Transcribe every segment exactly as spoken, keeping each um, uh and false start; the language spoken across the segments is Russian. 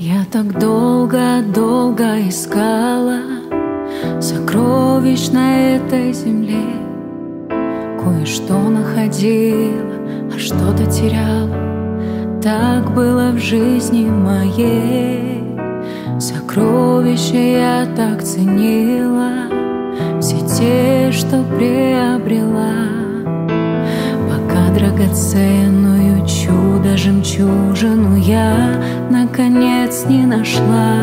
Я так долго-долго искала сокровищ на этой земле. Кое-что находила, а что-то теряла. Так было в жизни моей. Сокровища я так ценила, все те, что приобрела. Пока драгоценную чудо-жемчужину я наконец не нашла.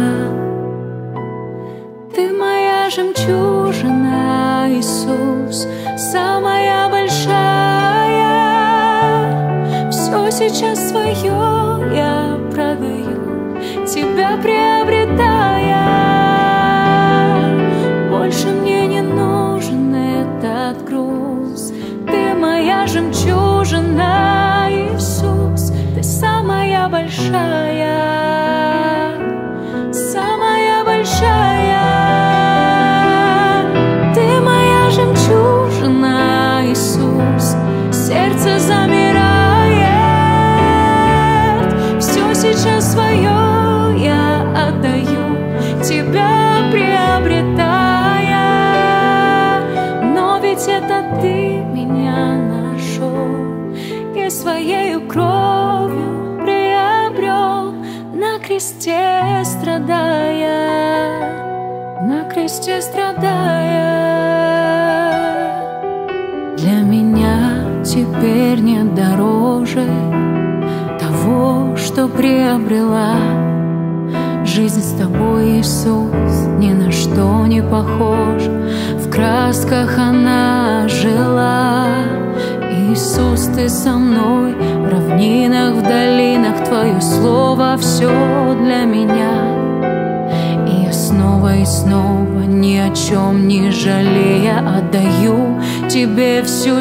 Ты моя жемчужина, Иисус, самая большая. Все сейчас свое я продаю, тебя приобретая. Больше мне не нужен этот груз. Ты моя жемчужина, Иисус, ты самая большая, самая большая. Ты моя жемчужина, Иисус, сердце замирает. Все сейчас свое я отдаю, тебя приобретая. Но ведь это ты меня нашел и своею кровью приобрел, на кресте страдая, на кресте страдая. Для меня теперь нет дороже того, что приобрела. Жизнь с тобой, Иисус, ни на что не похожа. В красках она жила. Иисус, ты со мной в равнинах, в долинах. Твое слово все для меня. И я снова и снова, ни о чем не жалея, отдаю тебе всю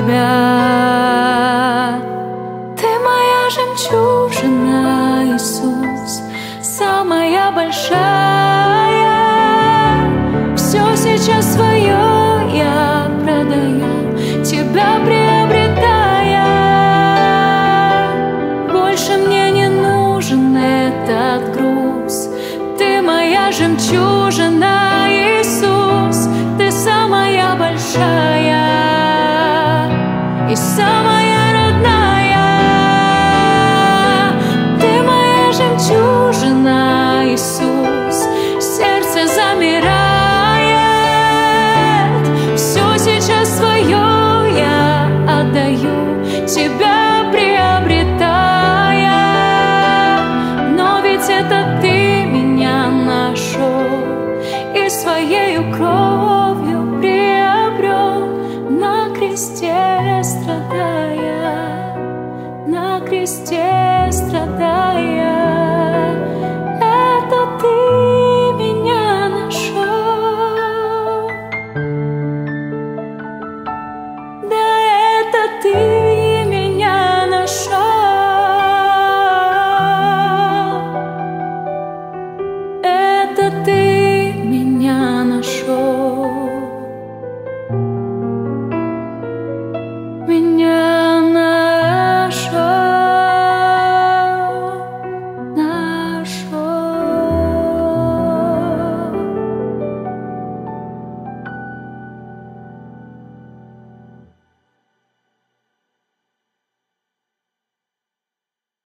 себя. Ты моя жемчужина, Иисус, самая большая. Все сейчас свое я продаю, тебя приобретая. Больше мне не нужен этот груз. Ты моя жемчужина, Иисус, ты самая большая и самая родная. Ты моя жемчужина, Иисус, сердце замирает. Все сейчас свое я отдаю, тебя приобретая. Но ведь это ты меня нашел и своею кровью приобрел, на кресте страдая, на кресте.